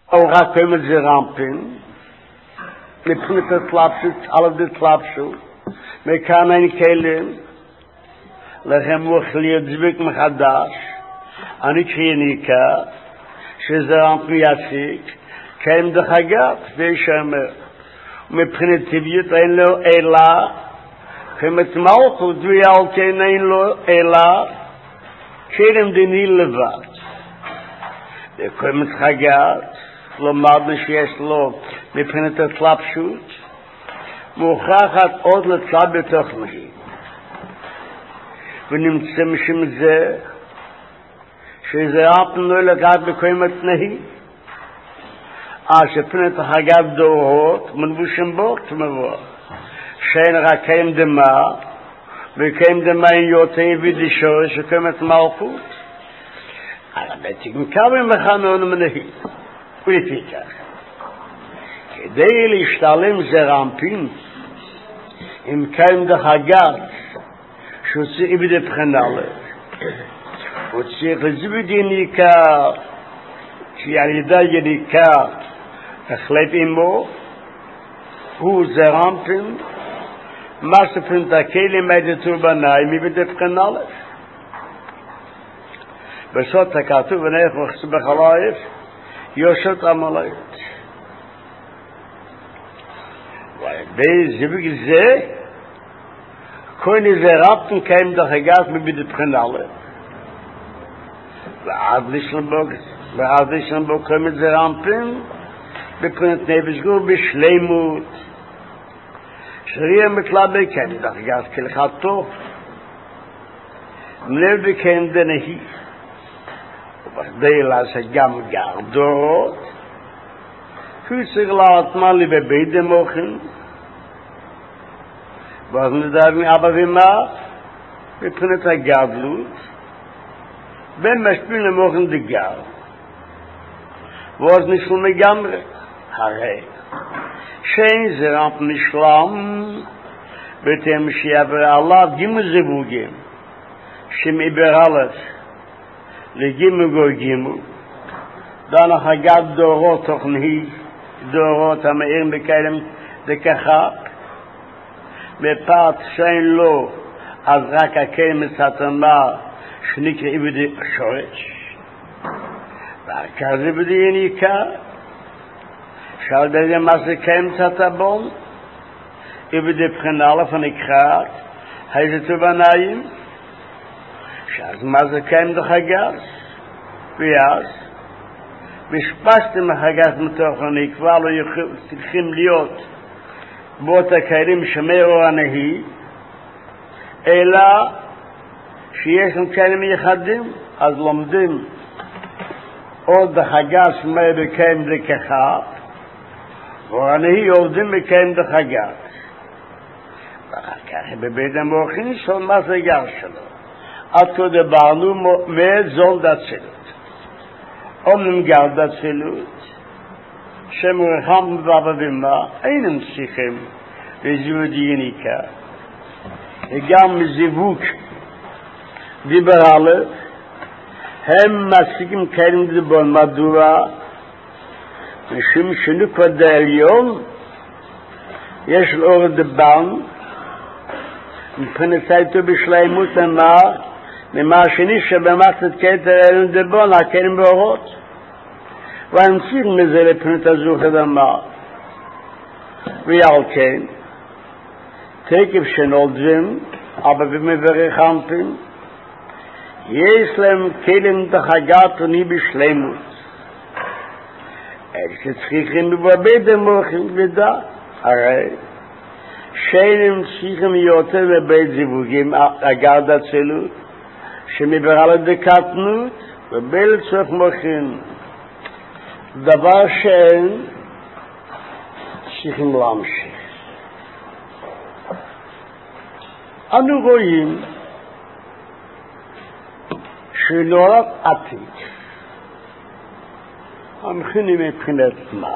Ook komen ze rampen. Met het slapsel, alle de slapsel. Met kan een kelen. Lechem mochliet zwik mechadash. Ani krinika. Ze rampen yasik. Kem de chagat. Weeshamer. Met primitiviteit een lo ela. Met malchut. Wie al ken een lo ela. Kerem de niet levat. De komt chagat. למד שיש לו מבחינת התלבשות, מוכרחת עוד לצלב בתוך נהי. ונמצא משם זה, שזה אפן לא לגעת בקוימת נהי, שפנת החגת דורות, מנבושם בו, תמבוא. שאין רק קיים דמה, וקיים דמה אין יותר ודישו, שקוימת מלכות. על הבתים כמה מחנון מנהי. ולפיכך, כדי להשתלם זה רמפין, אם קיים דחגת, שוצא איבד בחינה לב, וצריך לזבד יניקה, כי על ידי יניקה, החלט עמו, הוא זה רמפין, מה שפנתקי לימד תורבנאי, איבד בחינה לב. בסוד הכתוב, ונאיך וחסו בחלייף, יושת עמלית. ובזבג זה, כל איזה רבטן קיים דחגת מבית בחינה. ועד לשלם בו קיים את זה רמפן, בבחינת נפש גור בשלימות. שריע מתלבא קיים דחגת כלכתו. מלב בקיים דנהי. ובכדי לעשות גם גר דורות, הוא צריך להתמל לי בבית דמוכן, ואז נדבר מאבא ומה, מבחינת הגדלות, ומשפיל למוכן דגר, ואז נשלם לגמרי, הרי, שאין זה רמפ נשלם, בתים שיעבר עליו גימל זבוגים, שמעבר עליו, לגימו גו גימו, דן החגת דורות תוכנהי, דורות המאירים בקלם דכחק, בפעת שאין לו, אז רק הקלם סתמה, שנקרא איבדי שורש. והכזה איבדי יניקה, שעל די מה זה קלם סתבון, איבדי בחינה לפנקחת, איזה תובנאים, אז מה זה קיים דחגת? ואז, משפשתם החגת מתוכני, כבר לא צריכים להיות באות הקיילים שמרו הנהי, אלא שיש לנו קיילים יחדים, אז לומדים עוד דחגת שמרו בקיים דכחת, והנהי עובדים בקיים דחגת. ואחר כך בבית המוחין של מה זה גר שלו. עד כה דברנו מזול דצילות. אומנם גר דצילות, שמורחם בבא ומה, אינם צריכים לזיווד יניקה. וגם מזיווק דיבר עליו, הם מסיקים כאלה דבון מדוע, משום שנוקו דעליון, יש לאור דבן, מבחינת סייטו בשליימות מה, ממה השני שבמחצת כתר אלן דבון, הכלים באורות. והנציג מזה לפנות הזוך אדמה. ועל כן, תקף שנולדים, אבל במברך אנפין, יש להם כלים דחגת וני בשליימות. אלה שצריכים בבית המוחים ודע, הרי, שאינם צריכים יותר בבית זיווגים אגד הצילות, שמברא לדקתנות ובל צורך מוחין. דבר שאין צריכים להמשיך. אנו רואים שלא רק עתיד, המכינים מבחינת מה.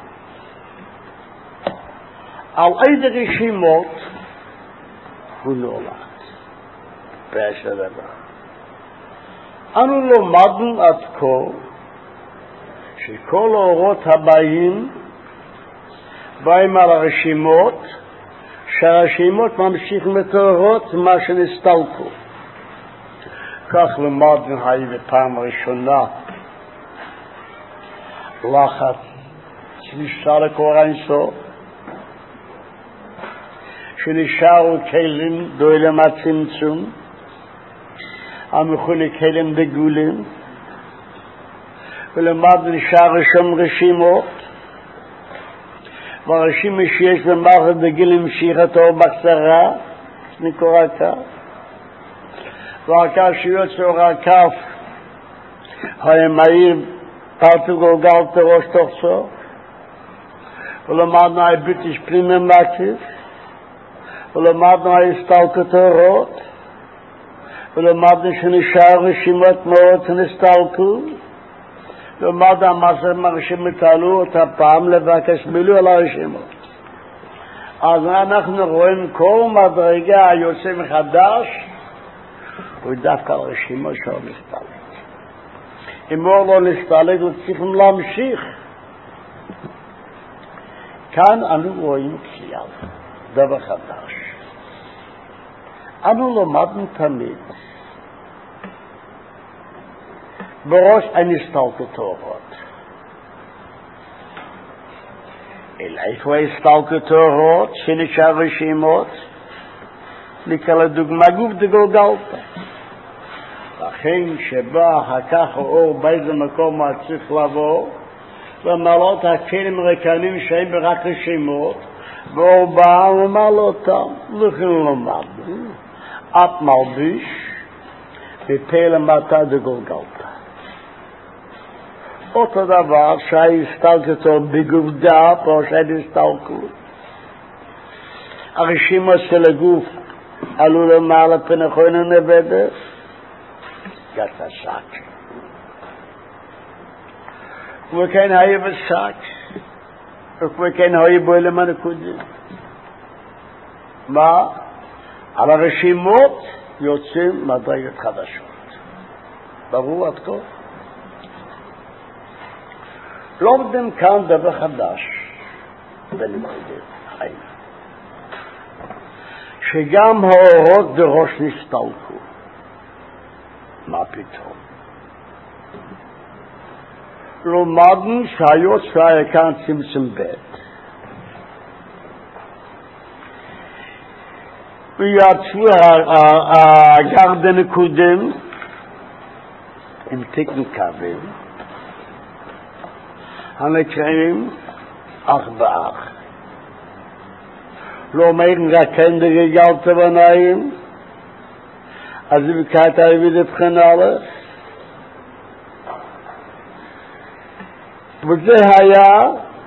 על איזה רשימות הוא נולד. פרש הדבר. אנו לומדנו עד כה שכל האורות הבאים באים על הרשימות, שהרשימות ממשיכים את האורות מה שנסתלקו. כך למדנו היה בפעם הראשונה לחץ שנשאר לקור אינסוף, שנשארו כלים דוילם הצמצום, המכונה כלים דגולים, ולמדנו נשאר ראשון רשימות, והרשימה שיש במערכת דגיל המשיכת אור בקצרה, נקרא כך, והקו שיוצא אור הכף, היה מהיר פרטו גולגל תראש תוך סוף, ולמדנו היביטיש פנימי מקיף, ולמדנו ההסתלקות אורות, ולמדנו שנשאר רשימות מאוד שנסתלקו, ולמדנו המסר מהרשימות עלו אותה פעם לבקש מילוי על הרשימות. אז אנחנו רואים כל מדרגה היוצא מחדש, הוא דווקא הרשימות שלו נסתלק. אם אור לא נסתלק, צריכים להמשיך. כאן אנו רואים כלל, דבר חדש. אנו למדנו תמיד בראש הנסתלקות אורות. אלא איפה הסתלקות אורות שנשאר רשימות? נקרא לדוגמה גוף דגולגלתא. לכן שבא אחר האור באיזה מקום צריך לבוא ומעלות הכלים ריקנים שהם רק רשימות, ואור בא ומעל אותם. לכן למדנו את מלביש מפה למטה דגולגלתא. אותו דבר שההסתלקות בגוף דף או שההסתלקות. הרשימות של הגוף עלו למעלה פנחון הנבדת, גצה שק. וכן היה בשק, וכן היה בו אלמה נקודים. מה? על הרשימות יוצאים מדרגות חדשות. ברור עד כה? לומדים כאן דבר חדש בלימודים חיים. שגם האורות בראש נסתלקו. מה פתאום? למדנו שהיות שהיה כאן צמצום ב' ויצאו הגרדן הקודם עם תקן קווים הנקראים אח באח. לא אומרים רק כן דגלת בנאים, אז היא בקעת העביד הבחן הלך. וזה היה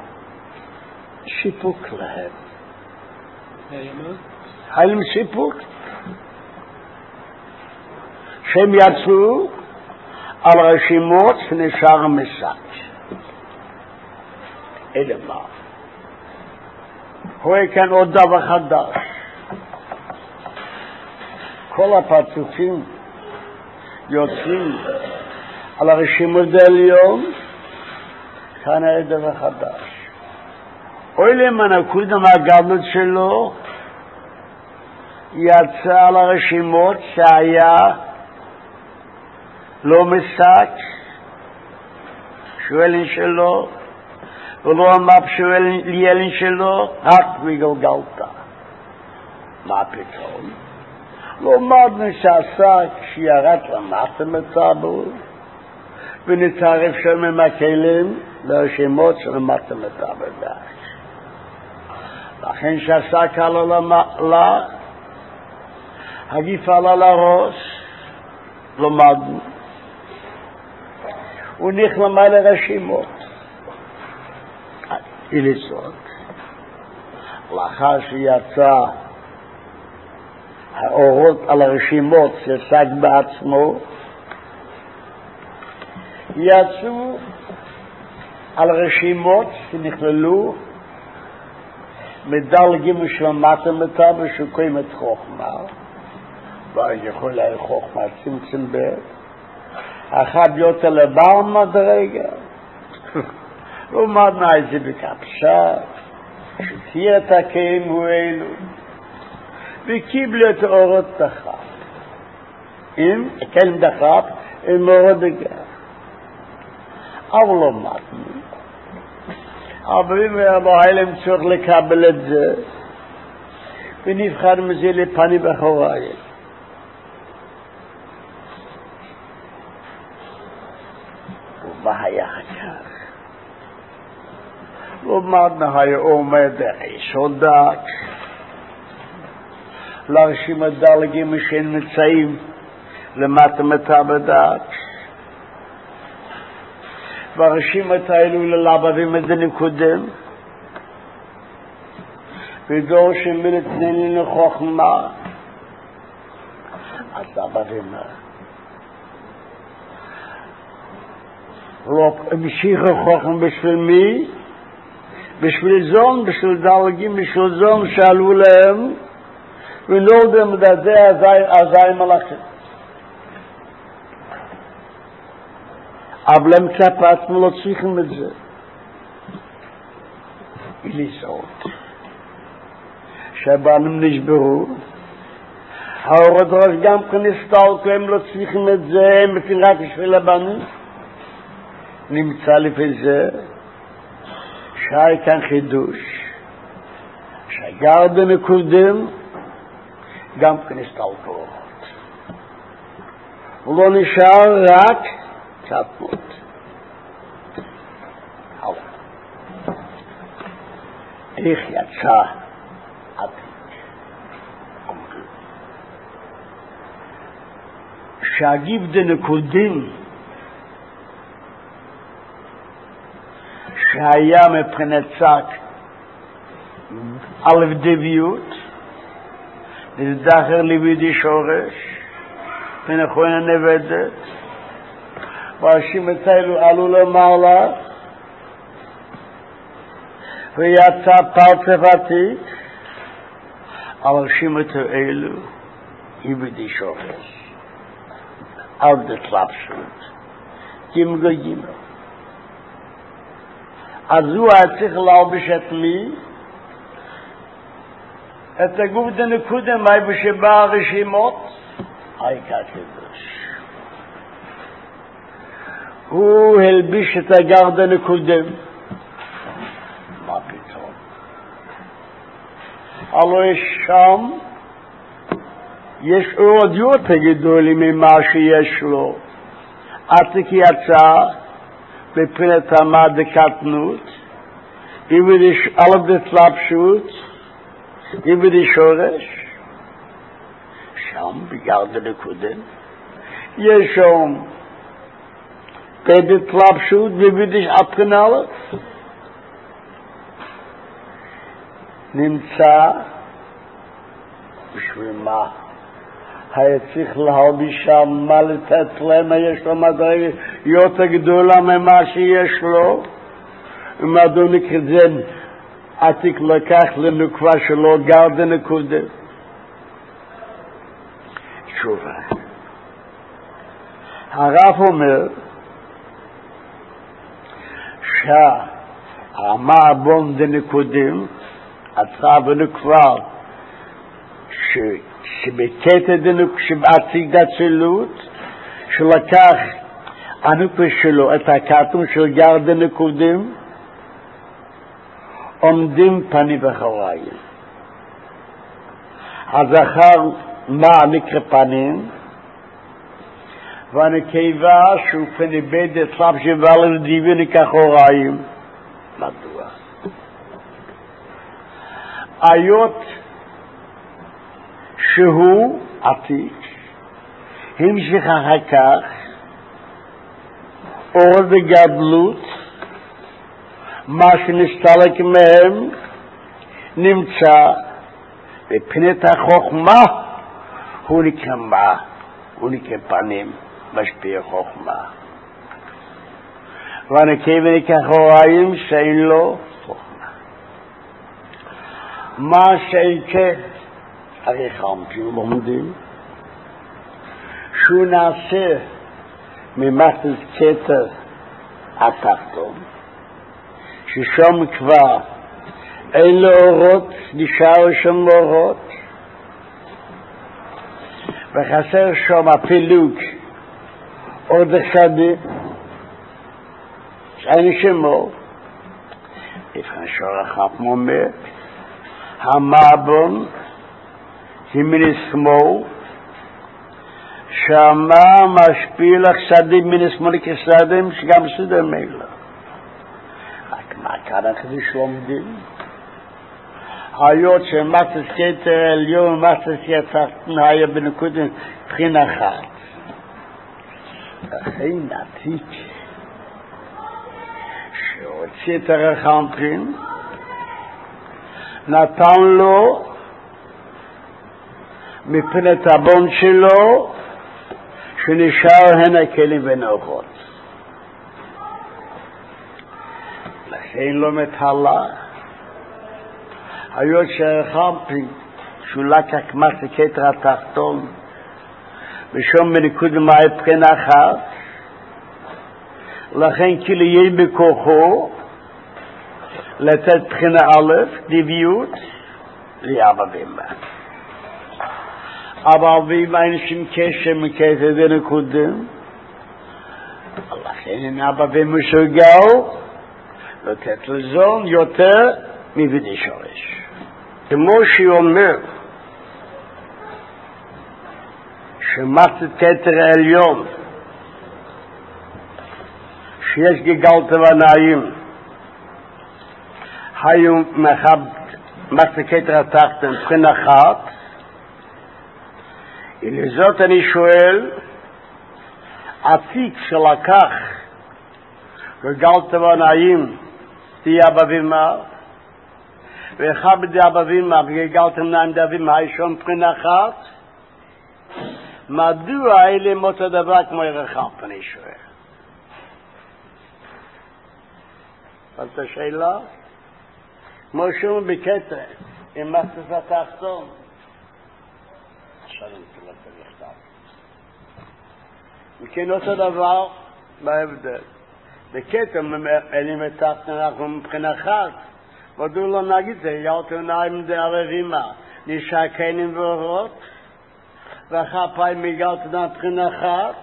שיפוק להם. היה להם שיפוק. שהם יצאו על רשימות שנשאר משק. אלה מה? הוא כאן עוד דבר חדש. כל הפרצופים יוצאים על הרשימות העליון, כאן היה דבר חדש. אוי להם הנקוד המעגלות שלו, יצא על הרשימות שהיה לא משק, שואלין שלו, ולא המאפ שואלין שלו, רק בגלגלתא. מה פתאום? למדנו שהשק שירד למטה מצבו, ונתערף שם עם הכלים לרשימות שלמטה מצבו דרך. לכן שהשק עלה למעלה, הגיף עלה לראש, למדנו. הוא נכלמה לרשימות. איליסות. לאחר שיצא האורות על הרשימות ששק בעצמו, יצאו על רשימות שנכללו מדלגים שלמטה מטה ושוקעים את חוכמה, ואז יכול להיות חוכמה צמצם ב' אחד יותר לבעל מדרגה, ומד נאיזה בקפשה, שתהיה את הקיים הוא אלו, וקיבלו את אורות דחף. אם הקיים דחף, עם אורות דגר. אבל לא מתנו. אבל אם היה להם צורך לקבל את זה, ונבחר מזה לפני בחוראי. והיה כך. ומדנה היה עומד יסודק, להרשים הדלגים שהם מצאים למטה בדק, והרשים את האלו ללבבים את זה נקודם, ודור שמלתנן לנו חוכמה, אז לבבים המשיך החוכם בשביל מי? בשביל זון, בשביל דלגים, בשביל זון שעלו להם ולא במדעי הזי מלאכים. אבל הם כפתנו לא צריכים את זה. אליסות. שהבנים נשברו. האורות ראש גם כנסתלקו, הם לא צריכים את זה, הם מפין רק בשביל הבנים. נמצא לפי זה שהיה כאן חידוש שגר בנקודם גם כנסתלקות ולא נשאר רק קטנות. איך יצא עתיק שהגיב דנקודים שהיה מבחינת צק על הבדביות וזכר ליבידי שורש ונכון הנבדת והאשים את האלו עלו למעלה ויצא פרצף עתיק אבל האשים את האלו ליבידי שורש על דתלבשות גימגו גימגו אז הוא היה צריך להלביש את מי? את הגוף דנקודם, איפה שבא הרשימות, העיקר קדוש. הוא הלביש את הגר דנקודם. מה פתאום? הלוא יש שם, יש עוד יותר גדולים ממה שיש לו. עתיק יצא, בפנת המד הקטנות, על הדתלבשות, יבדי שורש, שם בגרד הנקודם, יש שם בדתלבשות ויבדי אפקנלת, נמצא בשביל מה? היה צריך להלביש שם מה לתת להם, יש לו מדרגה יותר גדולה ממה שיש לו, ומדוע נקרדן עתיק לקח לנקבה שלו גר דנקודה. תשובה. הרב אומר שהמעבון דנקודים עצרה בנקבה שבקטע שבעתיק דצילות שלקח הנקבה שלו את הקטון של גר דנקודים עומדים פני בחוריים. הזכר מה נקרא פנים והנקבה שהוא פני בית אצלם שבא לדיבי נקרא חוריים. מדוע? היות שהוא עתיק המשיך אחר כך אור וגדלות מה שנסתלק מהם נמצא בפנת החוכמה הוא נקרא מה? הוא נקרא פנים משפיע חוכמה והנקבה נקרא חוריים שאין לו חוכמה מה שאין כן הרי חמפים לומדים שהוא נעשה ממחתת כתר התחתון ששום כבר אין לו אורות, נשאר שם אורות, וחסר שם הפילוג עוד אחד שאין שמו לפני שורחת מומר המאבון הימיני שמו שמה משפיע לחסדים מיני שמאלי כסדים שגם סדר מילה רק מה כאן אחרי שלומדים היות שמחתס כתר עליון ומחתס כתר היה בנקודת בחינה אחת לכן נתיק שהוציא את הרחמפין נתן לו מפני הבון שלו שנשאר הנה כלים ונאוכות לכן לא מתהלה היות שהרחמפין שהוא לקח כמחת כתר התחתון ושום בנקוד מהי בחינה אחת לכן כאילו יהיה בכוחו לתת בחינה א' דביות לאבא ואמא אבל ואמא אין שום קשר מכתר ונקודם לכן אין אבא ואמא שגאו לתת לזון יותר מבדי שורש כמו שאומר שמחת כתר העליון שיש גגלת ונעים היו מחת כתר התחתן בחינה אחת ולזאת אני שואל עתיק שלקח גגלת ונעים תהיה אבא ואמא ואחד בדי אבא ואמא וגגלת ונעים די אבא הישון בחינה אחת מדוע אלה מות הדבר כמו הרחמפין אני שואל זאת השאלה כמו שאומר בכתר עם מחתס התחתון עכשיו אני תלת בלכתב וכן אותו דבר בהבדל בכתר אלים התחתון אנחנו מבחינה אחת מדוע לא נגיד זה יאותו נעים די אבא ואמא נשאר כלים ואורות ואחר פעם מגלת מבחינה אחת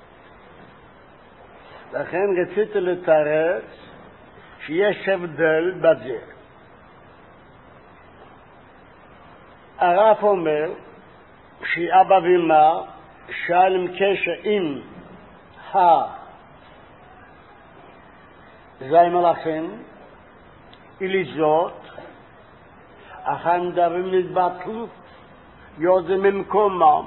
לכן רציתי לתרץ שיש הבדל בזה הרב אומר שאבא ואמא שאל עם קשר עם זי מלאכים ולזאת אחר מדברים מתבטלות יודעים ממקומם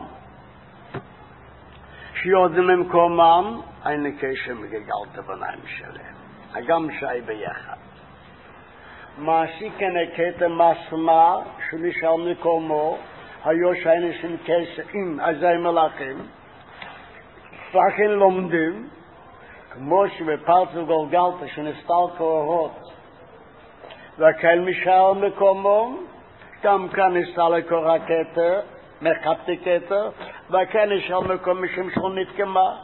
שיודעים ממקומם אין קשר מגגלת בניים שלהם גם שי ביחד מה שכן הכתר משמע שנשאר מקומו היו שאין שום קשר עם הזי מלאכים לכן לומדים כמו שבפרצו גולגלתה שנסתל קורות וכן משאר מקומו גם כאן נסתל לקור הכתר מחפתי כתר וכן נשאר מקום משום שהוא נתקמה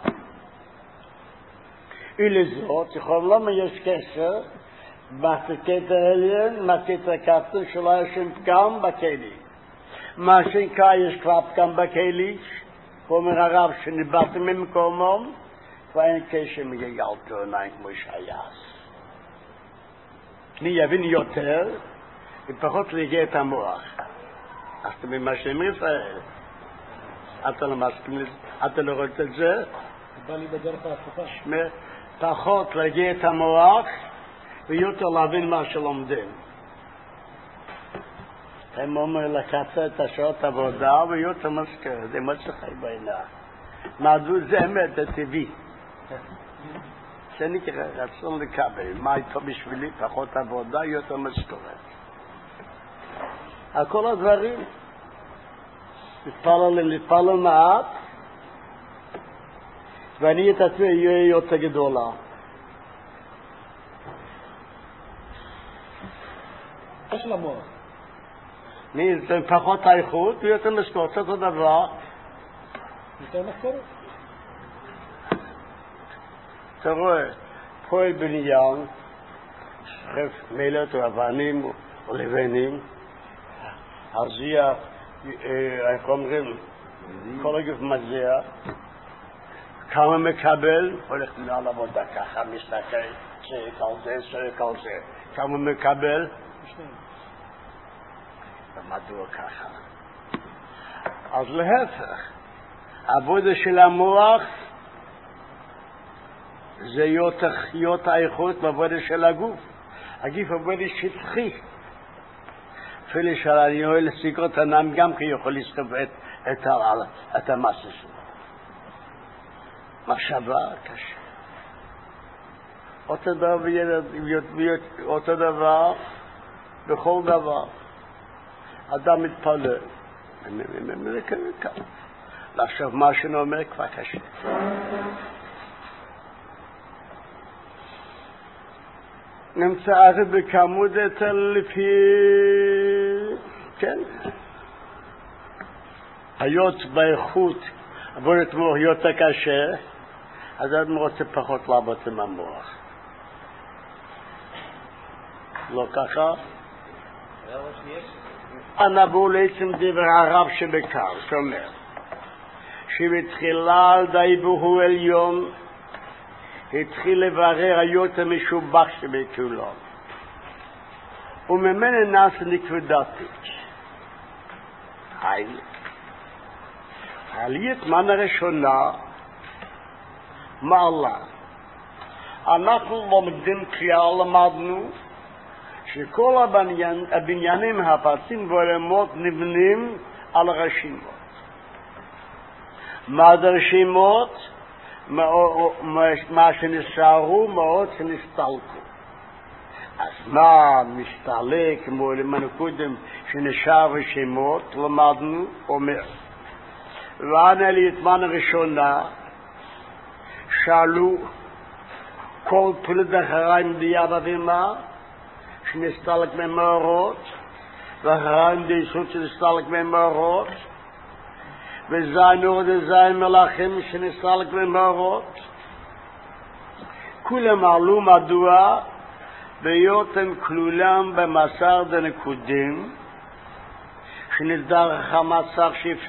ולזאת יכול למה יש קשר בכתר עליין מהכתר כתר שלא יש שם פגם בכלי מה שנקרא יש כבר פגם בכלי אומר הרב שניבט ממקומו ואין קשר מגגלתו עיניים כמו שייס מי יבין יותר ופחות להגיע את המוח אתה ממשלים ישראל אתה לא מסכים אתה לא רואה את זה בא לי בדרך ההפוכה פחות להגיע את המוח ויותר להבין מה שלומדים הם אומר לקצר את השעות עבודה ויותר מזכר זה מה שחי בעינה מדוע זה אמת זה טבעי שאני רצון לקבל מה איתו בשבילי פחות עבודה יותר משכורת על כל הדברים להתפלל מעט ואני את עצמי יהיה יותר גדולה יש למוח זה פחות האיכות ויותר משכורת אותו דבר יותר משכורת אתה רואה פועל בניין מלט או אבנים או לבנים, הרזיח, איך אומרים, כל הגוף מזיע, כמה מקבל, הולך מנהל עבודה ככה, מסתכל, צועק על זה, צועק על זה, כמה מקבל? ומדוע ככה? אז להפך, העבודה של המוח זה יותר האיכות בעבודה של הגוף. הגוף עבודה שטחי. אפילו שאני אוהב לסיגות ענם גם כי יכול לסחוב את המסה שלו. מחשבה קשה. אותו דבר בכל דבר. אדם מתפלל. לחשוב מה שאני אומר כבר קשה. נמצא את בכמות לפי, כן, היות באיכות עבודת מוח יותר קשה, אז אני רוצה פחות לעבוד עם המוח. לא ככה? נבוא לעצם דבר הרב שבקר, שאומר שבתחילה על דיבורו עליון התחיל לברר היות המשובח שבכולו וממנו נעשה נקודתית. העליית מן הראשונה מעלה. אנחנו לומדים כלל למדנו שכל הבניינים הפרטים והעולמות נבנים על רשימות. מה זה רשימות? מה שנשארו, מאוד שנסתלקו. אז מה מסתלק כמו למנקודם שנשאר רשימות, למדנו, אומר. וענה לי את מן הראשונה, שאלו כל פלד אחריים דיאב אבימה, שנסתלק ממאורות, ואחריים דיסות שנסתלק ממאורות, וזין אורד וזין מלאכים שנסתלק ממאורות. כולם עלו מדוע בהיותם כלולם במסר דנקודים, שנסדר המסר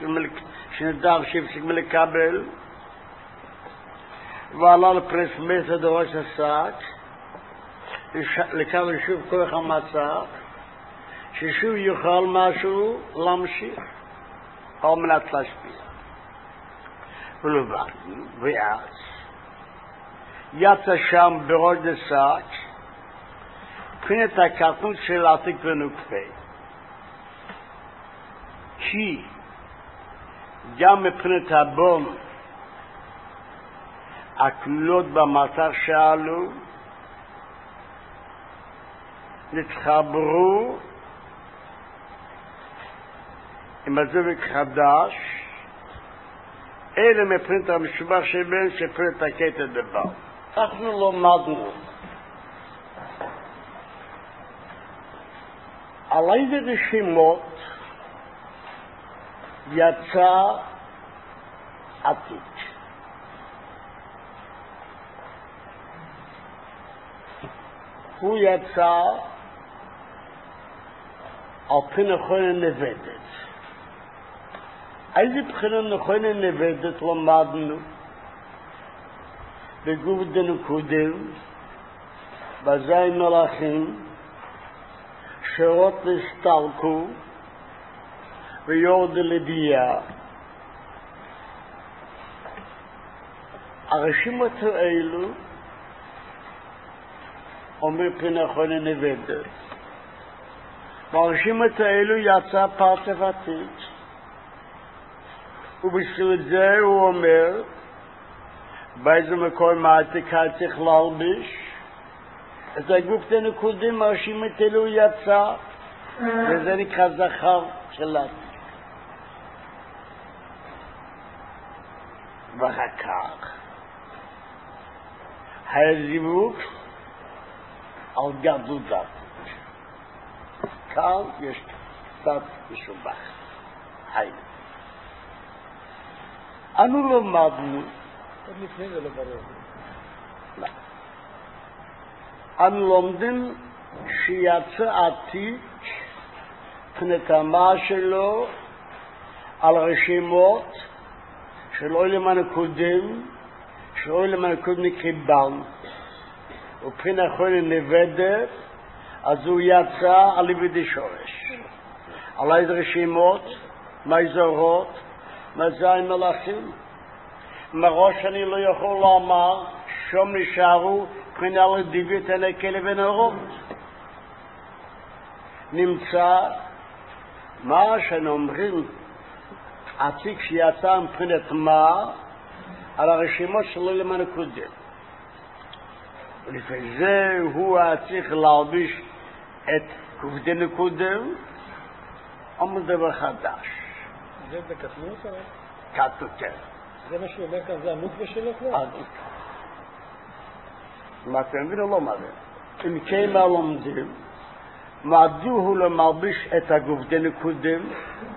שאפשר מלקבל, ועלה לפרס מסד ראש השק, לקבל שוב כוח המסר, ששוב יוכל משהו להמשיך, על מנת להשפיע. ולבד, ואז יצא שם בראש השק, מבחינת הקטנות של עתיק ונוקפה. כי גם מבחינת הבון הכלולות במסר שעלו נתחברו עם הזווק חדש, אלה מבחינת המשובח שבין שפרט הקטע דבר. אנחנו לומדנו על איזה רשימות יצא עתיק. הוא יצא על פי נכונה נבדת. איזה בחינה נכונה נבדת למדנו? בגוף דנקודים, בזין מלאכים, שרות נסתלקו ויורדו לדייה. הרשימות האלו אומר פי נכונה נבדת. ברשימות האלו יצא פרצף עתיק, ובשביל זה הוא אומר באיזה מקום מעתיק צריך להלביש את הגוף דנקודים. הרשימות האלו יצא, וזה נקרא זכר של עתיק. ואחר כך הזיווג על גדלות עתיק. כאן יש קצת משובח. אנו למדנו, לפני זה לא ברור. אנו לומדים שיצא עתיק פנתמה שלו על רשימות של אוילם הנקודים, של אוילם הנקודים נקריבן, ובפין אחרי נבדת, אז הוא יצא על ידי שורש. על איזה רשימות, מאזורות, מזין מלאכים. מראש אני לא יכול לומר, שום נשארו, פין על דיבית אלי כלב ונרות. נמצא מה שאומרים, עתיק שיצא מבחינת מה על הרשימות שלו למען הקודם. ולפי זה הוא צריך להלביש את כובדי נקודם, אמר דבר חדש. זה בקטנות? קטנות, כן. זה מה שהוא אומר כאן, זה הנוקבה שלו כבר? מה אתם מבין או לא מבין? אם כן מה לומדים, מדוע הוא לא מלביש את הכובדי נקודם,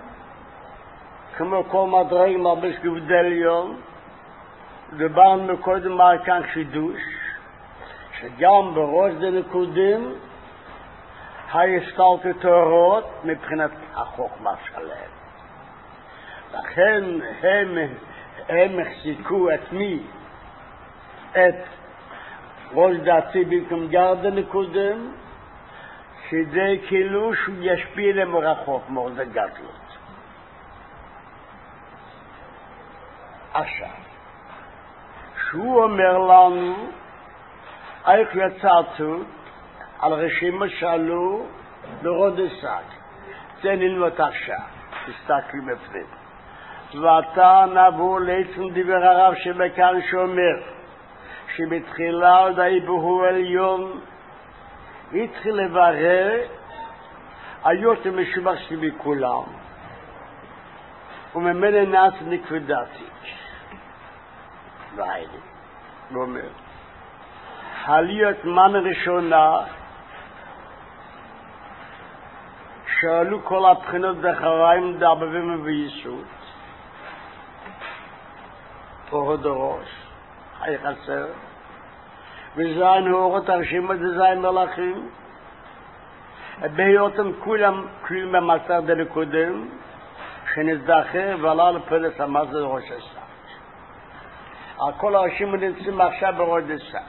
כמו כל מדרג מלביש כובדי עליון, דיברנו מקודם מה כאן חידוש, שגם בראש דנקודים ההסתלקות תורות מבחינת החוכמה שלהם. לכן הם החזיקו את מי? את ראש דעתי במקום גר דנקודים, כדי כאילו שהוא ישפיע להם רחוק מאוד הגדלות. עכשיו, שהוא אומר לנו, איך יצאתו על רשימה שעלו ברודסק. זה נלמד עכשיו, תסתכלי בפנים. ואתה נבוא לעצם דבר הרב שבכאן שאומר, שבתחילה עוד היבהו עליון, התחיל לברר, היותר משובח שלי בכולם, וממילא נעש נקודתי. והיינו, הוא אומר, חליות מן ראשונה, שאלו כל הבחינות דחריים דרבבים וביסוד, אורות הראש, היחסר, וזין אורות הרשימות וזין מלאכים, בהיותם כולם כלים במסר דנקודם, שנזדחר ועלה לפלס המסר ראש הסק. על כל הרשימות נמצאים עכשיו בראש הסק.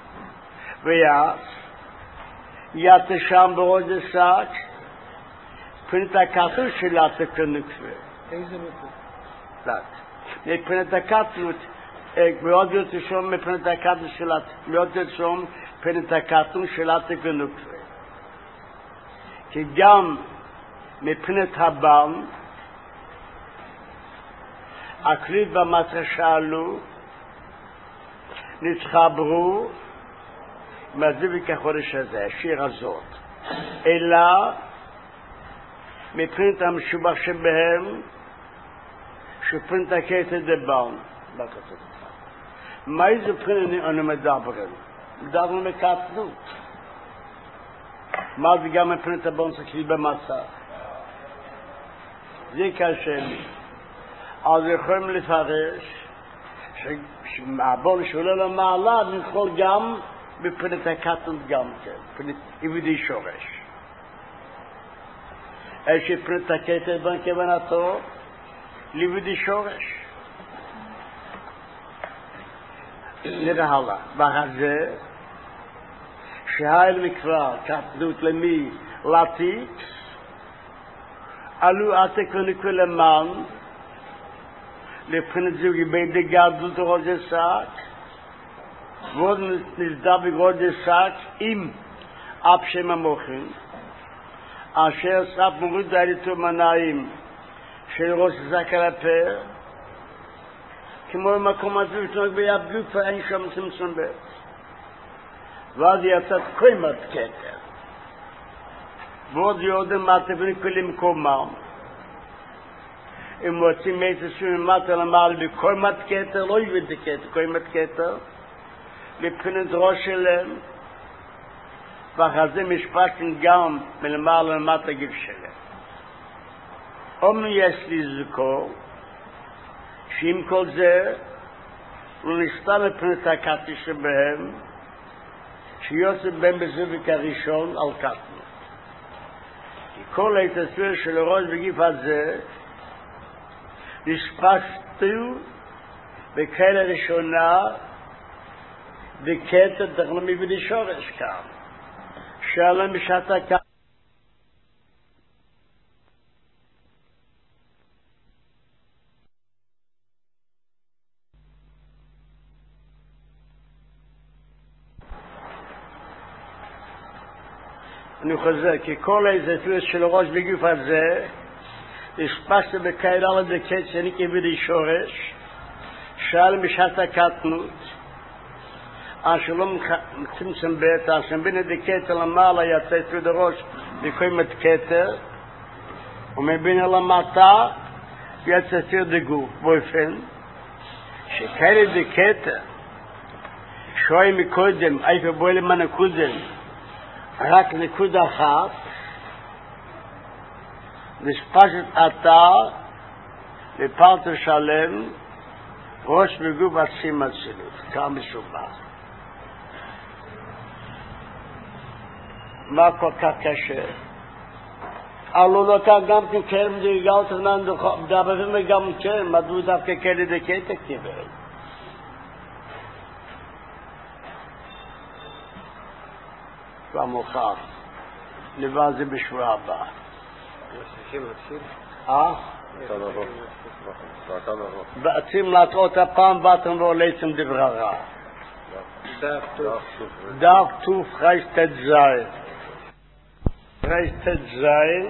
ויעשה שם בראש הסק, פנת הכתוב שלה תקנוקפה. איזה נקודה? לא. מפנת הכתוב, מאוד יותר שום מפנת הכתוב שלה, מאוד יותר שום פנת הכתוב שלה תקנוקפה. כי גם מפנת הבן, הכליד במסר שעלו, נתחברו, מהזיוויק החודש הזה, השיר הזאת, אלא מבחינת המשובח שבהם, שפרינת הקטע דבן, בכתוב. מה איזה פרינת אנו מדברים? מדברים מקטנות. מה זה גם מבחינת הבן שכלי במסע? זה קשה לי. אז יכולים לפרש, שהבן שעולה למעלה, ניכול גם בפנת הקטנות גם כן, פנת עבדי שורש. שפנת הקטע בן כוונתו, לעבדי שורש. נראה הלאה. והזה, שהייל מקרא, קטנות למי לתיק, עלו עתק ונקו למען, לבחינת זוגי בין דגדלות ראש הסק, ועוד נסדה בראש הסק עם אף שם המוחים, אשר סף מוריד דייליתו מנעים של ראש הסק על הפר, כמו במקום הזה ותנוג ביד גוף ואין שם צמצום בית. ואז יצאת קוימת כתר. ועוד יודעים מה תבני כלים קומם. אם מוצאים מישהו ממטה למעלה בקוימת כתר, לא יבד כתר, קוימת כתר, לבחינת ראש שלהם, ואחרי זה משפטים גם מלמעלה למטה גב שלהם. אומנו יש לי זכור, שעם כל זה, לא נסתה לפנת הקטי שבהם, שיוסף בן בסביק הראשון על קטנו. כי כל ההתעצביר של הראש בגיף הזה נשפשתו בכאלה ראשונה בקטע דחלמי ונשורש כאן. שלם בשעתה כאן. אני חוזר, כי כל ההתעצביר של הראש בגיף הזה נשפשתו בכאלה בקטע שנקרא ונשורש שלם בשעתה קטנות אשלום צמצם בית, אשם בין דקטר למעלה יצא תפוד הראש וקוים את קטר ומבין למטה יצא תפוד דגוף באופן שכאלה דקטר שואי מקודם איפה בואי למען הקודם רק נקודה אחת נשפשת אתה לפרטר שלם ראש בגוף עצים הצילות כאן מסובך מה כל כך קשה? עלו לך גם ככאלה מדרגות דברים גם כן, מדוע דווקא כאלה דקטע קיבל? כבר מוכר. נבוא זה בשבוע הבא. בעצים להתרות הפעם באתם ועוליתם דבררה. דף טוף חייס תדזיין. חייס תדזיין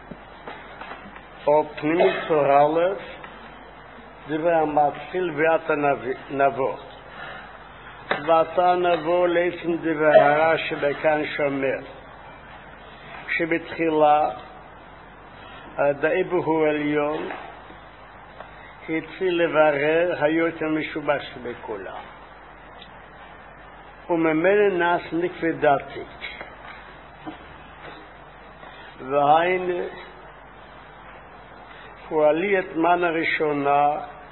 או פנימית סורלף דבר המתחיל ואתה נבוא. ואתה נבוא לעצם דבררה שבכאן שומר. שבתחילה דאבו עליון התחיל לברר היותר משובש בכולה. וממילא נעש נקבדתיק. והיינו פועליית מן הראשונה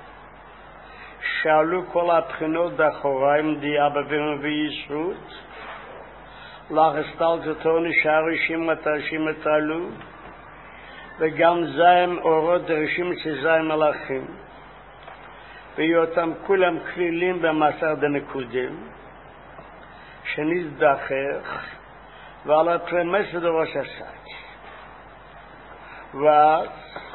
שאלו כל הבחינות דחוריים דיאבה וישרות להסתלקותו נשאר רשימת הרשימת עלו וגם זיים אורות רשימת שזיים מלאכים והיותם כולם כלילים במסר דנקודים שנזדחך ועל הפרמס ודרוש עסק ואז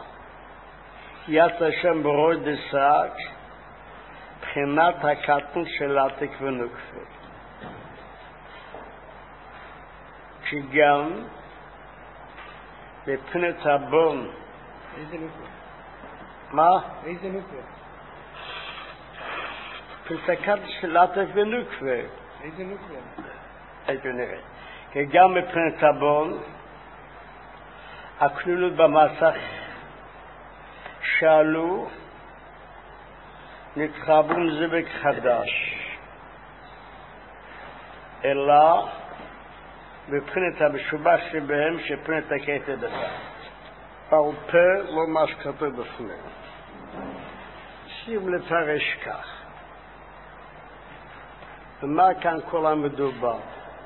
יצא שם ברור דסק בחינת הקטן של עתק ונוקפה שגם בפנת הבון איזה נוקפה? מה? איזה נוקפה? פנת הקטן של עתק ונוקפה איזה נוקפה? הייתי נראה כי גם בפנת הבון הכלולות במסך שאלו נתחברו מזבק חדש אלא בבחינת המשובש שבהם שפנת הקטע דבר על פה לא מה שכתוב בפני שים לפרש כך ומה כאן כל המדובר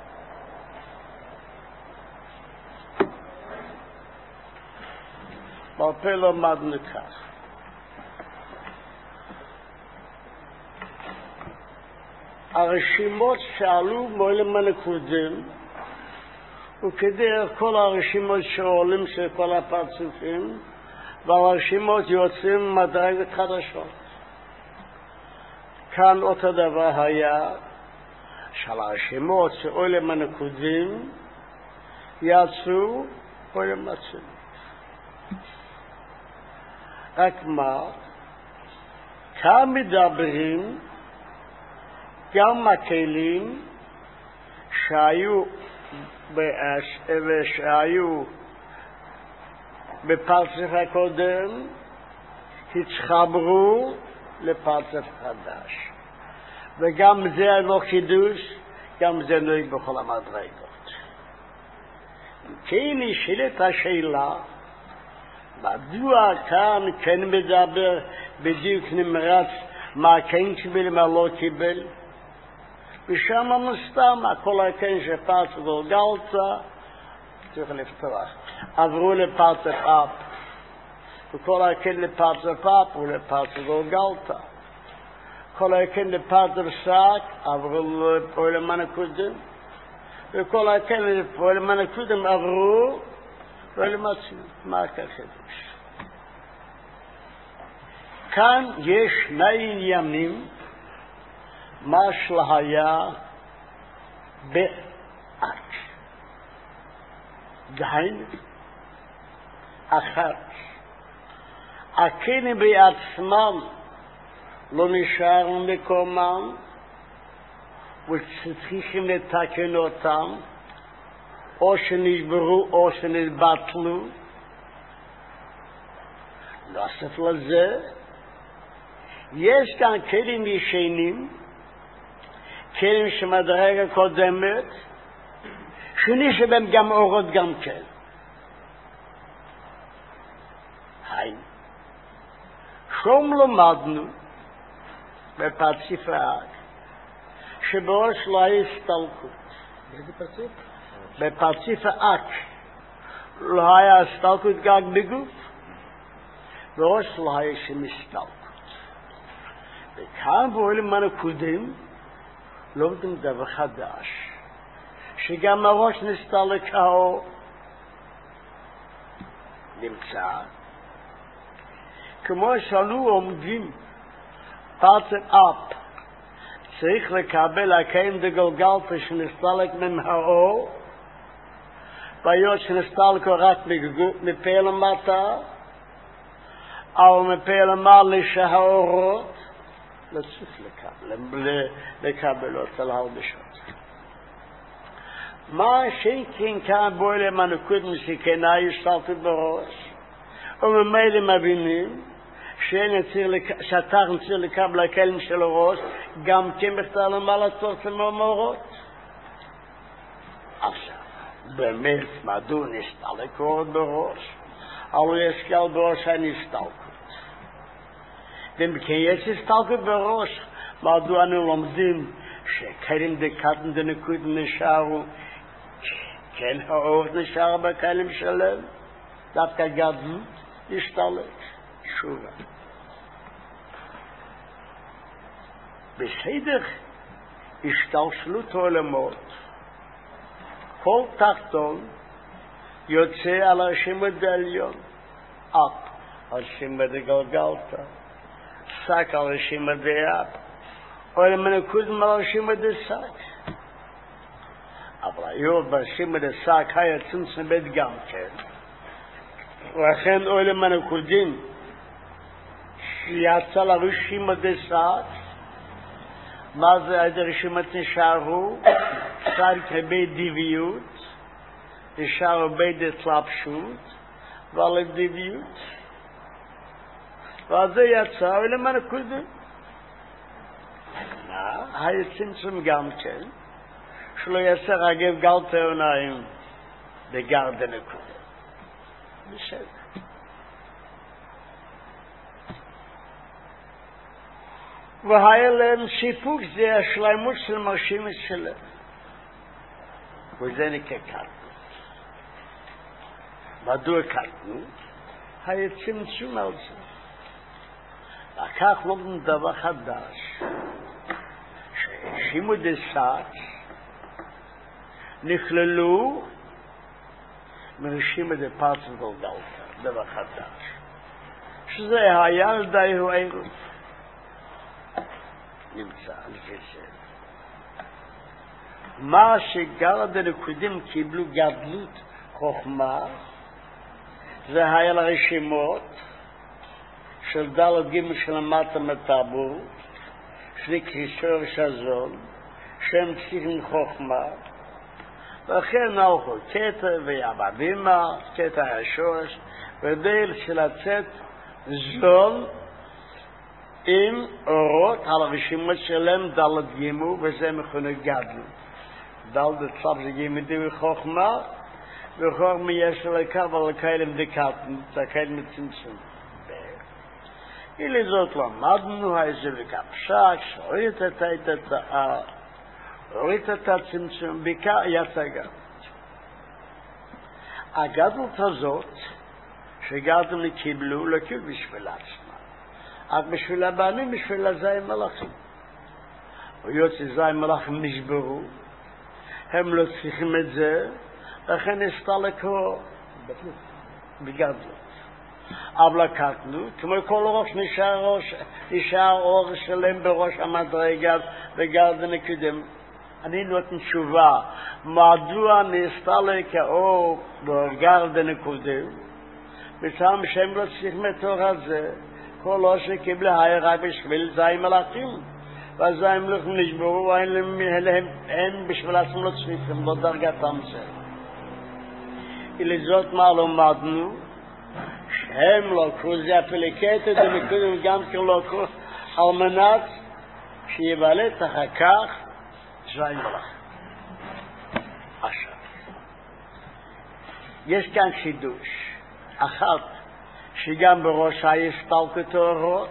על פה לא מדנו כך הרשימות שעלו מועלם הנקודים וכדרך כל הרשימות שעולים של כל הפרצופים והרשימות יוצאים מדרגות חדשות כאן אותו דבר היה של הרשימות שעולים הנקודים יצאו עולים עצים רק מה כאן מדברים גם הכלים שהיו ושהיו בפרצף הקודם התחברו לפרצף חדש וגם זה לא חידוש גם זה נוהג בכל המדרגות כן נשאלת השאלה מדוע כאן כן מדבר בדיוק נמרץ מה כן קיבל מה לא קיבל ושם המוסתם, הכל הכן שפרץ גולגלתה, צריך לפתוח. עברו לפרץ פאפ, וכל הכן לפרץ פאפ ולפרץ גולגלתה. כל הכן לפרץ שק, עברו לפועלמן הקודם, וכל הכן לפועלמן הקודם עברו, ולמצאים, מה כחדש. כאן יש שני עניינים, מה שלהיה באק. דהיינו, אחת, הכנים בעצמם לא נשארו מקומם, וצריכים לתקן אותם, או שנשברו או שנתבטלו. נוסף לזה, יש כאן כלים ישנים, כלים שמדרגה קודמת, שנשבם גם אורות גם כן. היינו, שום למדנו בפרציף האק, שבראש לא היה הסתלקות. באיזה פרציף? בפרציף האק לא היה הסתלקות גג בגוף, בראש לא היה שמסתלקות. וכאן בעולם הנקודים לומדים דבר חדש, שגם הראש נסתלק האור. נמצא כמו שאנו עומדים פרצת אפ, צריך לקבל הכהן דגולגלתה שנסתלק מן האור, והיות שנסתלקו רק מפה למטה, אבל מפה למעלה שהאורות לא צריך לקבל אותה להלבשות. מה שכן כאן בעולם הנקודים שכנה השתלטות בראש, וממילא מבינים שאתה צריך לקבל הכלים של הראש, גם כן בכתר למעלה צורצם המאורות. עכשיו, באמת מדוע נסתלק אורות בראש? אבל יש כל בראש הנסתלקות. וכן יש הסתלקות בראש, מדוע אנו לומדים שכלים דקתן דנקודים נשארו, כן האורות נשאר בכלים שלהם, דווקא גדלות ישתלק. שובה. בסדר השתלשלות העולמות, כל תחתון יוצא על השמד העליון, אפ על שמד הגלגלתא, שק על השמד האפ, עולם הנקודים על השמד השק. אבל היום בשמד השק היה צמצם בית גם כן, ולכן עולם הנקודים שיצא לרשימה דסק, מה זה עד הרשימת נשארו? צריך הרבה דיביות, נשאר הרבה דתלבשות, ועל הדיביות. ועל זה יצא עולם הנקודים. היה צמצום גם כן, שלא יעשה רגב גל תאוניים בגרד הנקודים. בסדר. והיה להם סיפוק, זה השלמות של מרשימת שלהם. וזה נקרא קטנות. מדוע קטנות? היה צמצום על זה. וכך לומדים דבר חדש, שהאשימו דסק נכללו מרשימת דפרצת גולגלתא, דבר חדש. שזה היה על די הערב. נמצא לפי זה. מה שגרד הנקודים קיבלו גדלות חוכמה, זה היה לרשימות של ד' ג' של המטה מטאבור, שנקרא שורש הזון, שהם צריכים חוכמה, וכן הלכו קטע ויעבדימה, קטע השורש, ודל של לצאת זון עם אורות על הרשימות שלהם ד' ג' וזה מכונה גדלות. ד' צלב זה ג' וחוכמה, וחוכמה יש לקו על הכלים דקתן, זה הכלים מצמצום. אלה זאת למדנו, איזה וכפשק, שואלת את התאה, הוריד את הצמצום, בעיקר יצגה. הגדלות הזאת, שגרתם לי קיבלו, לא קיבלו בשביל עצמם. רק בשביל הבנים, בשביל הזיים מלאכים. ויוצא זיים מלאכים נשברו, הם לא צריכים את זה, לכן הסתלקו בגדלות. אבל הקטנו, כמו כל ראש נשאר אור שלם בראש המדרגה וגרדן הקודם. אני נותן תשובה, מדוע נסתלק האור בגרדן הקודם? מצם שהם לא צריכים את האור הזה, כל אור שקיבל היה רק בשביל זיים מלאכים. והזיים מלאכים נשברו, הם בשביל עצמם לא צריכים, לא דרגתם זה. ולזאת מה לומדנו? שהם לקחו זה אפליקטת ומקודם גם כן לקחו על מנת שיבלט אחר כך זיים מלאכים. עכשיו, יש כאן חידוש. אחת, שגם בראש ההסתלקות האורות.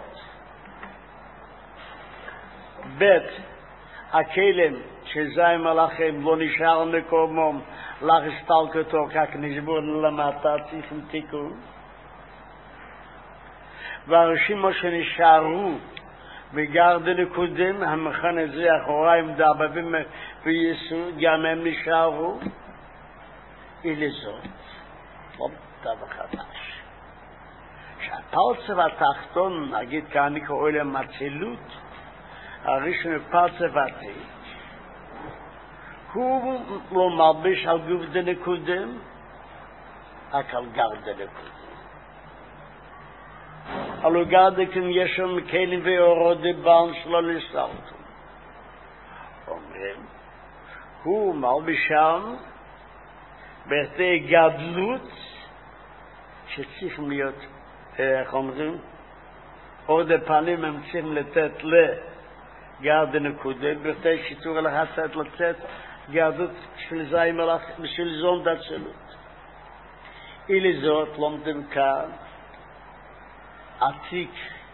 ב' הכלם שזיים מלאכים לא נשאר מקומם להסתלקות האור, כך נשבור למטה, צריכים תיקון. והרשימו שנשארו בגרדן הקודם, המכן הזה אחוריים דבבים ויסוד, גם הם נשארו. ולזאת, לא דבר חדש. שהפרצב התחתון, נגיד כאן נקרא להם הצילות, הראשון פרצב עתיק, הוא לא מלביש על גרדן הקודם, רק על גרדן הקודם. אבל גרדן יש שם כלים ואורות דבן שלא נסתלקו. אומרים, הוא מלבישם בהתי גדלות שצריכים להיות, איך אומרים? עוד הפנים הם צריכים לתת לגרדן הקודם, בהתי שיטור לחצת לתת גדלות של זיים מלאכים, בשביל זון דצלות. ולזאת לומדים כאן, עתיק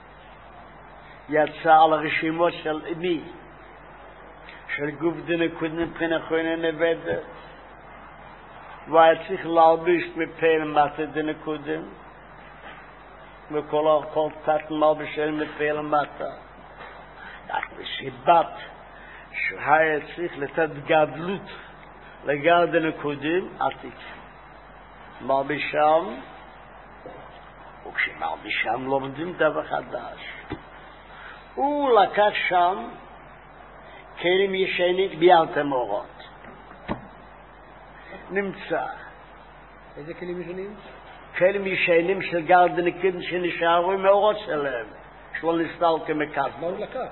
יצא על הרשימות של מי? של גרדן הקודם מבחינת חויני נבדת. והיה צריך להלביש מפעיל מטה דין הקודם, וכל תת מלבישים מפעיל מטה. רק בסיבת שהיה צריך לתת גדלות לגרדן הקודם, עתיק. מלבישם, וכשמלבישם לומדים דבר חדש. הוא לקח שם כלים ישנים ביארתם אורות. נמצא. איזה כלים ישנים? כלים ישנים של גרדן הקודם שנשארו עם האורות שלהם, שלא נסתלקו מכאן. מה הוא לקח?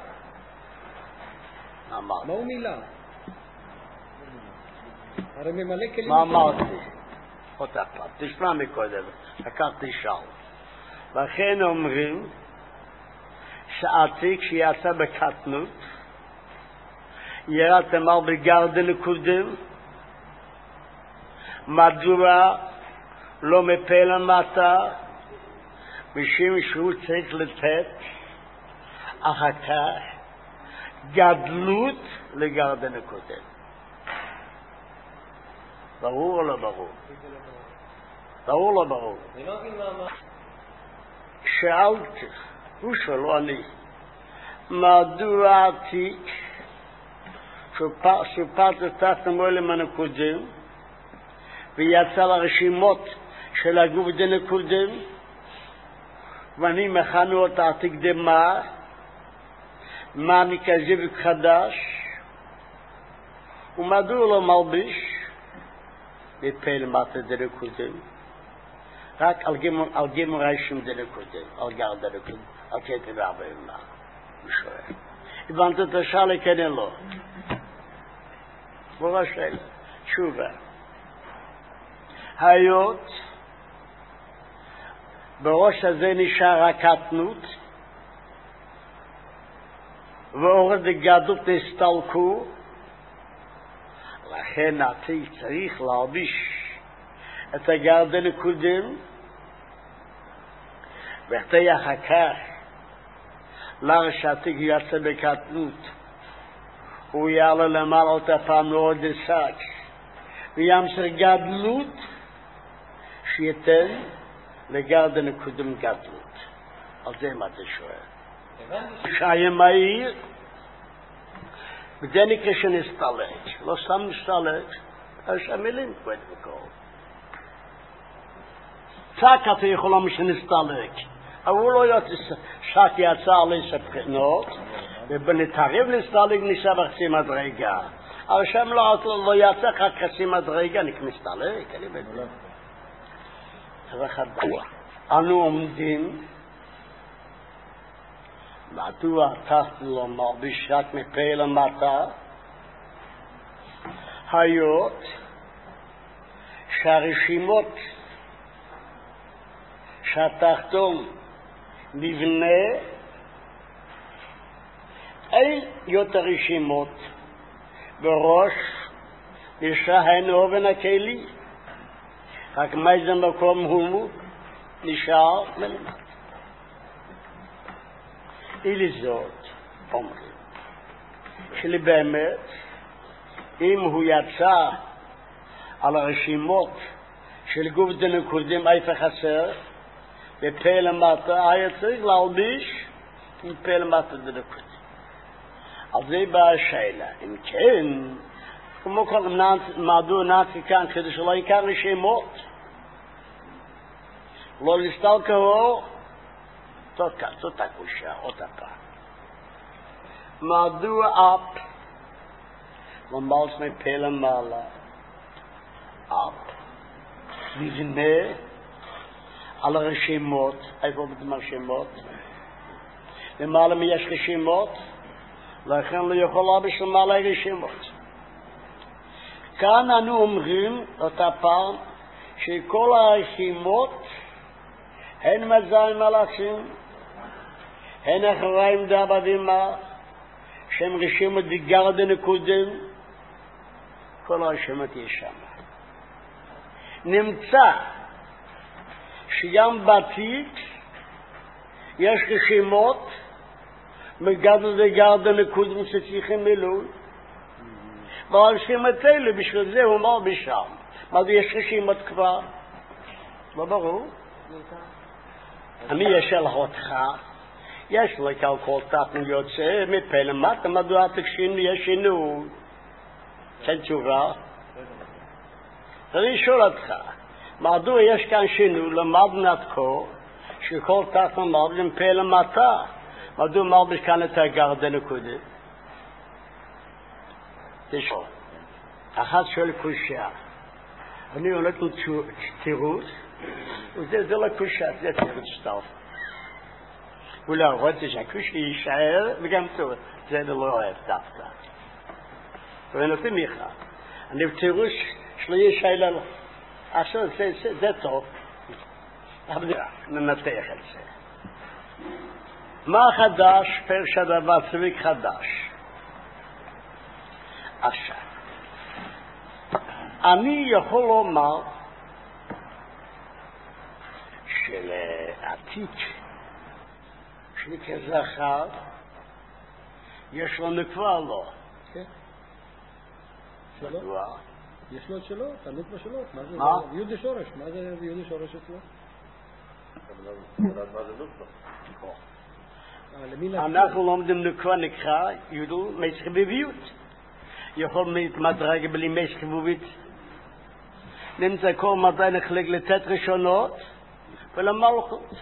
מה הוא מילה? הרי ממלא כלים. מה אמרתי? אותה פעם, תשמע מקודם, לקחתי שאול. לכן אומרים שעתיק שיצא בקטנות, ירד תמר בגרדן הקודם, מדוע לא מפעיל המטה, משום שהוא צריך לתת אחר כך גדלות לגרדן הקודם. ברור או לא ברור? ברור או לא ברור? אני לא מבין מה. שאלתי, הוא שלא אני, מדוע עתיק שפעת לתת המועלם הקודם ויצא לרשימות של הגרדן הקודם, ואני מכנו אותה עתיק דמה, מה מכזה וחדש, ומדוע לא מלביש בפעיל מטה דין הקודם, רק על גמר ראשון דין הקודם, על גרדן הקודם, על כתב הרבה מה, הוא שואל. הבנת את השאלה כן או לא? בוא השאלה, תשובה. היות בראש הזה נשאר הקטנות ואורד הגדלות נסתלקו, לכן עתיק צריך להלביש את הגרדן הקודם ואחרי אחר כך לרש עתיק יצא בקטנות הוא יעלה למעלה אותה פעם מאוד דסק, וימשך גדלות, שייתן לגרד נקודם גדלות. על זה מה אתה שואל. שהיה מהיר, וזה נקרא שנסתלק. לא סתם נסתלק, יש המילים קודם כל. צעק אתה יכול לומר שנסתלק. אבל הוא לא יודע, שק יצא עלי סבחינות, ובנתערב נסתלק ניסה בחצי מדרגה. אבל שם לא יצא חצי מדרגה, נסתלק, אני בדיוק. אנו עומדים, מדוע תחת לומר בשק מפה למטה, היות שהרשימות שהתחתון נבנה, אין יותר רשימות בראש נשאהן אובן הכלי, רק מאיזה מקום הוא נשאר מלמד. אילי זאת אומרים שלבאמת אם הוא יצא על הרשימות של גוף דנקודים איפה חסר ופה למטה היה צריך להלביש עם פה למטה דנקודים. אז זה באה השאלה, אם כן כמו כל מדוע נעצי כאן כדי שלא יקר רשימות לא נסתל כהור זאת הקושה, אותה פעם. מדוע אפ למלס מפה למעלה אפ נבנה על הרשימות, איפה בתם הרשימות? למעלה מי יש רשימות? לכן לא יכול להביש למעלה רשימות. כאן אנו אומרים אותה פעם שכל הרשימות הן מזיים מלאכים, הן אחריים דאבדימה, שהם רשימות דגר דנקודם, כל הרשימות יש שם. נמצא שגם בתיק יש רשימות מגדל דגר דנקודם שצריכים מילוי, והרשימות האלה בשביל זה הוא אמר בשם. מה זה יש רשימות כבר? לא ברור. אני אשאל אותך, יש לך על כל תחתן יוצא מפה למטה, מדוע תקשינו יש שינוי? כן תשובה? אני שואל אותך, מדוע יש כאן שינוי למד נתקו, שכל תחתן מלבש עם פה למטה, מדוע מלבש כאן את הגרד הנקודי? תשאל. אחת שואל קושה, אני הולך לתירוץ, וזה לא קושה, זה תירוץ סטוף. ולהראות שהקושה יישאר, וגם טוב, זה לא אוהב דווקא. ונותן מיכה. אני בתירוץ שלא יש שאלה, עכשיו זה טוב. אבל ננתח את זה. מה חדש? פרש הדבר צביק חדש. עכשיו. אני יכול לומר שלעתיק שכזכר יש לו נקווה לא. כן. מדוע? יש לו את שלו, תנוקווה שלו. מה? יהודי שורש. מה זה יהודי שורש אצלו? אנחנו לומדים נקווה נקרא יודו משך בביות. יכול מדרגה בלי משך בבית. נמצא כל מדע נחלק לתת ראשונות ולמלכות.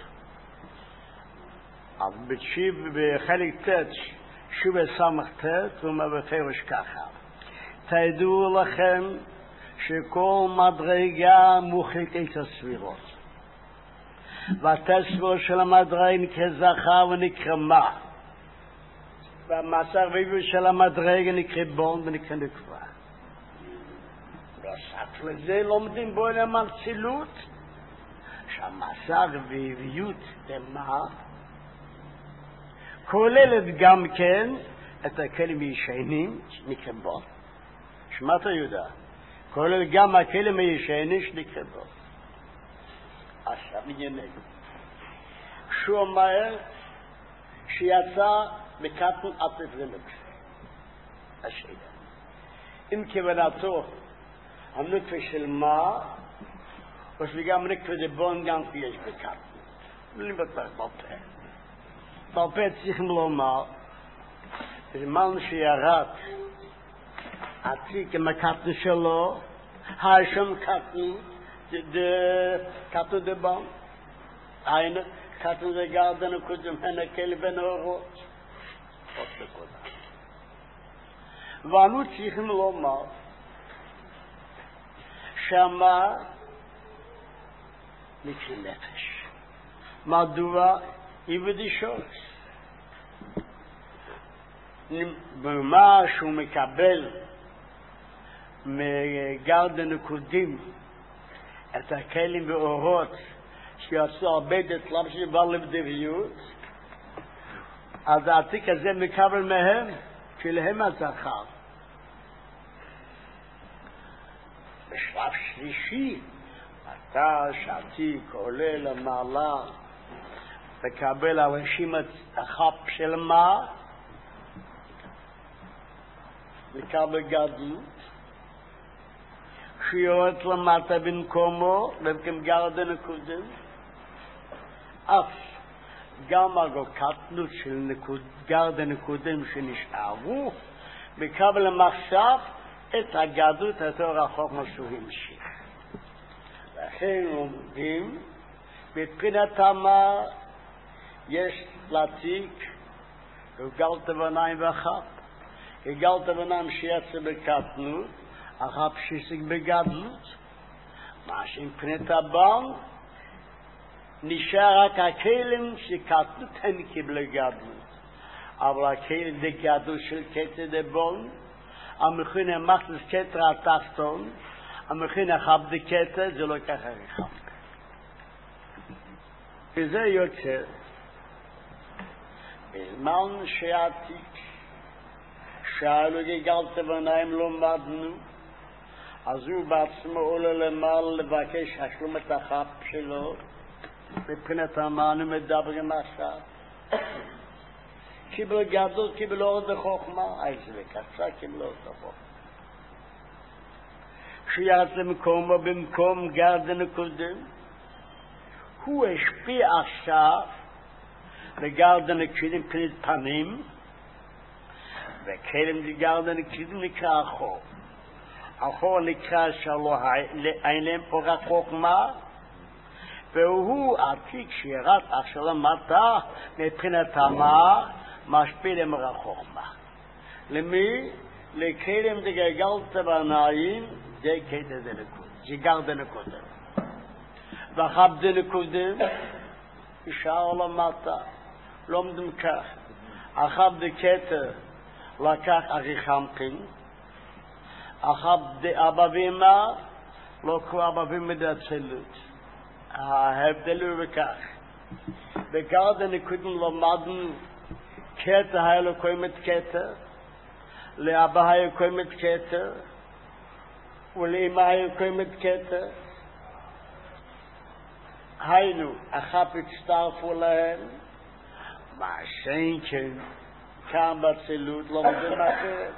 אז בחלק תת שוב סמך תת ומה בפרש ככה. תדעו לכם שכל מדרגה מוחלקת הסבירות. והתסביר של המדרגה נקרא זכר ונקרא מה. והמסר ויבוא של המדרגה נקרא בון ונקרא נקווה. נוסף לזה לומדים בו למען צילות, שהמסר ויביות במה כוללת גם כן את הכלים הישנים שנקרא בון. שמעת יהודה? כולל גם הכלים הישנים שנקרא בון. עכשיו ענייננו. שהוא אומר שיצא בקטן עטף למקרה. השאלה. אם כוונתו הנקווה של מה, או שגם נקווה דבון גם יש בקטנות. לא בטח בפה. בפה צריכים לומר, זמן שירד עתיק עם הקטן שלו, השם קטן דבון, היינו קטן זה גרדן וקודם הנה כאלה בין האורות. עוד נקודה. ואנו צריכים לומר שמה נקרא נפש. מדוע איבדי שורש? במה שהוא מקבל מגרדן נקודים את הכלים ואורות שיעשו הרבה דתלם שבא לבדביות, אז העתיק הזה מקבל מהם שלהם הזכר. בשלב שלישי, אתה שעתיק עולה למעלה לקבל הרשימת החפ של מה? לקבל גדלות שיורד למטה במקומו ובגרדן הקודם, אף גם הקטנות של גרדן הקודם שנשארו מקבל למחשב את הגדלות יותר רחוק מה שהוא המשיך. לכן לומדים מבחינת מה יש לעתיק גלגלת בניים ואחת, גלגלת בניים שיצא בקטנות, אחת שישיג בגדלות. מה שמבחינת הבן נשאר רק הכלים שקטנות הם קיבלו גדלות, אבל הכלים זה גדלות של קטע דבון, המכין המחלס קטע התחתון, המכין החב דקטע, זה לא ככה רחב. וזה יוצא בזמן שעתיק שאלו גלגלת בניים לומדנו, אז הוא בעצמו עולה למעלה לבקש השלום את החפ שלו. מבחינת המאנו מדברים עכשיו קיבל גדול, קיבל עוד חוכמה, איזה בקצה קיבל עוד חוכמה שירד למקומו במקום גרדן הקודם, הוא השפיע עכשיו לגרדן הקודם פנית פנים, וכלם לגרדן הקודם נקרא אחור. אחור נקרא שלו אין להם פה רק חוכמה, והוא עתיק שירד עכשיו למטה מבחינת המה משפיע להם רק חוכמה. למי? לכלם דגלגלת בניים זה קטע זה גרדן הקודם. ואחב דנקודם ישאר למטה, לומדים כך. אחב דקטע לקח אריכמפין, אחב דאבא ואמא לקחו אבא ואמא דאצילות. ההבדל הוא בכך. בגרדן הקודם למדנו קטע היה לו קוימת קטע, לאבא היה קוימת קטע, ולאמא היה קוימת קטע. היינו, אחת הצטרפו להם, מה שאינכן, כאן בצילות, לא מבין אחרת.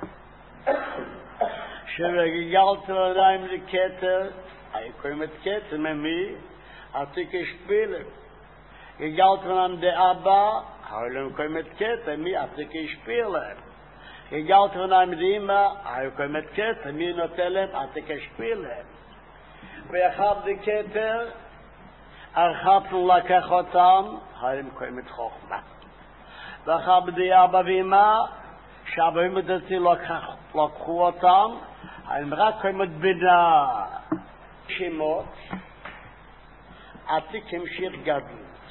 שבגלגלת לניים לקטר, היה קוימת קטר, ממי? עתיק השפילם. גלגלת לניים דאבא, היו להם קוימת קטר, מי? עתיק השפילם. גלגלת לניים דאמא, היו קוימת קטר, מי נותן להם? עתיק השפילם. ואחד דקטר, הרחבנו לקח אותם, היו קוימת חוכמה. ואחר בדי אבא ואמא, שאבא ואמא דתי לקחו אותם, היו רק קוימת בינה. שמות, עתיק המשיך גדלות.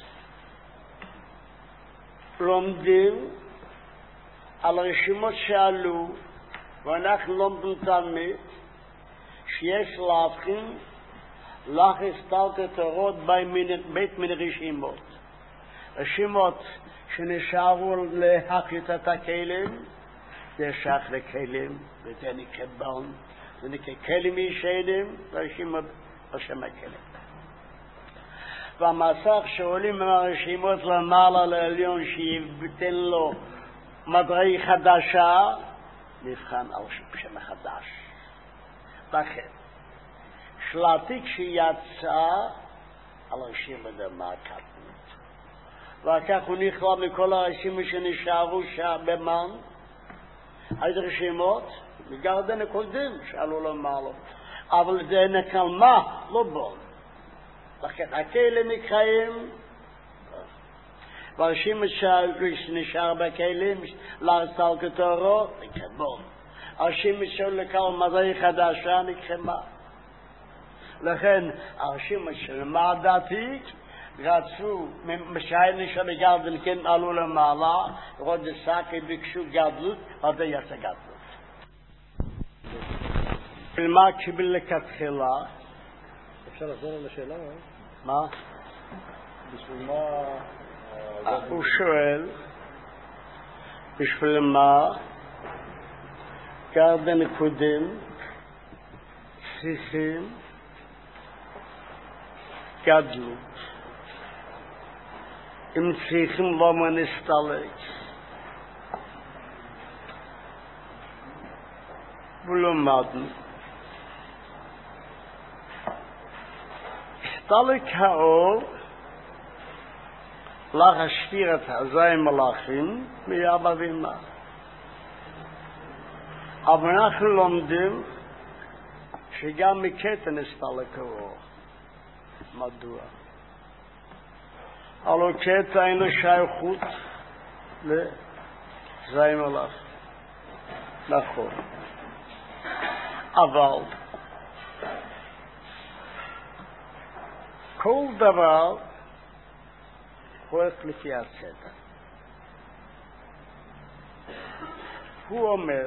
לומדים על רשימות שעלו, ואנחנו לומדים תמיד, שיש להבחין לך הסתלת תורות בית מן רשימות. רשימות שנשארו להחית את הכלים, זה שייך לכלים, וזה נקרא בון, זה נקרא כלים ישנים, רשימות בשם הכלים. והמסך שעולים מהרשימות למעלה לעליון שיבטל לו מדרגה חדשה, נבחן על שם מחדש. לכן, שלטי כשיצא על הרשימה דמה קטנות. וכך הוא נכלל מכל הרשימה שנשארו במן, היו רשימות, מגרדן הקודם שעלו למעלה. אבל זה נקל מה? לא בון. לכן, הכלים מקראים, והרשימה שנשאר בכלים, להרסל כתורו, נקרא בון. הרשימה של לקל מזעי חדשה, נקרא מה? לכן, הרשימה של מה דעתיק, רצו, משהי נשאר בגרדן, כן עלו למעלה, רוד סקי ביקשו גדלות, וזה יצא גדלות. מה קיבל לכתחילה? אפשר לחזור על השאלה? מה? בשביל מה... הוא שואל, בשביל מה גרדן קודם צריכים גדלות? אם צריכים לא מנסתלק ולמדנו הסתלק האור להשפיר את הזי מלאכים מאבא ואמא. אבל אנחנו לומדים שגם מקטן הסתלק האור. מדוע? הלא קטן אין לו שייכות לזי מלאך. נכון. אבל כל דבר הולך לפי הסדר. הוא אומר,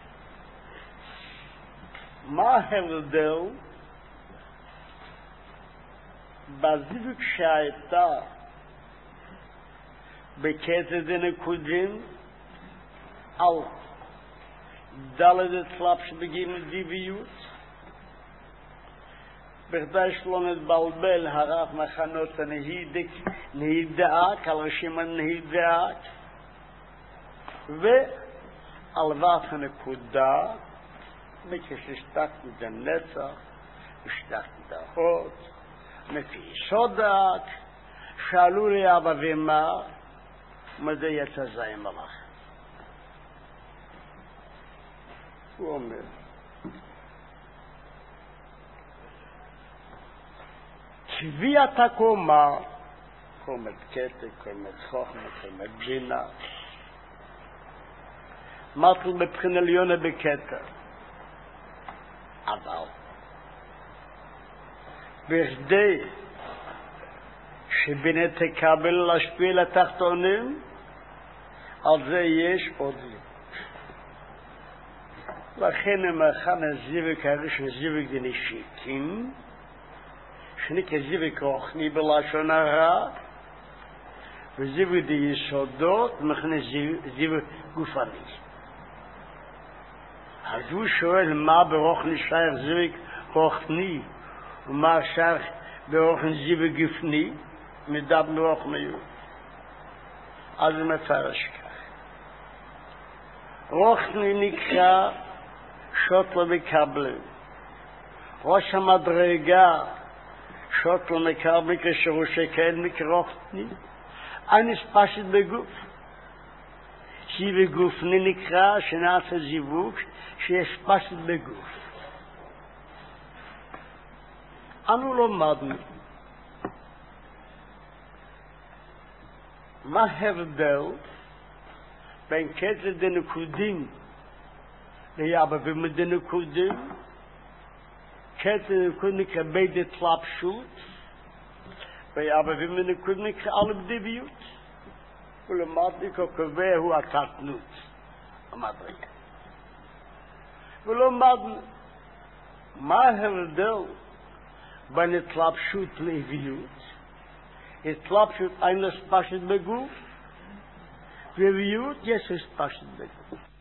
מה ההבדל בזיווג שהייתה בקטע דנקודים על דלת הצלב שבגינו דיביות, בכדי שלא נתבלבל הרב מחנות הנהידק, על רשימה נהידק, ועל ואת הנקודה, כשהשתקנו את הנצח, השתקנו את ההוד, לפי סודק, שאלו לי אבא ואמא, מדי יצא זי מלאך. הוא אומר, קביעת הקומה, קומת קטע, קומת חוכמה, קומת בינה, מתל מבחינה עליונה בקטע. אבל בכדי שבינה תקבל להשפיע לתחתונים, על זה יש עוד לי. לכן המכן הזיווג הראשון זיווג דנשיקים, שנקרא זיווג רוחני בלשון הרע, וזיווג דיסודות מכנה זיווג גופני. אז הוא שואל מה ברוחני שייך זיווג רוחני, ומה שייך ברוחני זיווג גופני, מדב ברוחניות. אז הוא מפרש כך. רוחני נקרא שוטל מקבלים. ראש המדרגה שוטל מקבלים כשהוא שכן מקרוחני. אינס פשט בגוף. זיווג גופני נקרא שנעשה זיווג שיש פשט בגוף. אנו לומדנו מה ההבדל בין קטע דנקודים ליאבא ומדנקודים. קטע דנקודים נקרא בית התלבשות, ויאבא ומדנקודים נקרא על בדיביות. ולמדנו כקובע הוא הקטנות המדרגה. ולמדנו מה ההבדל בין התלבשות לאביות. התלבשות אין פשט בגוף, ואביות יש פשט בגוף.